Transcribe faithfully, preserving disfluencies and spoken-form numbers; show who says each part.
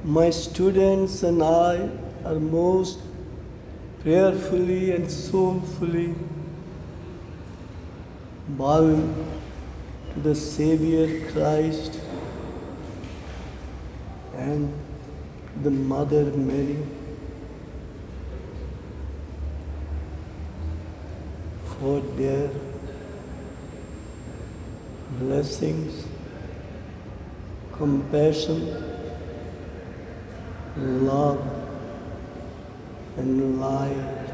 Speaker 1: My students and I are most prayerfully and soulfully bowing to the Savior Christ and the Mother Mary for their blessings, compassion, love, and light.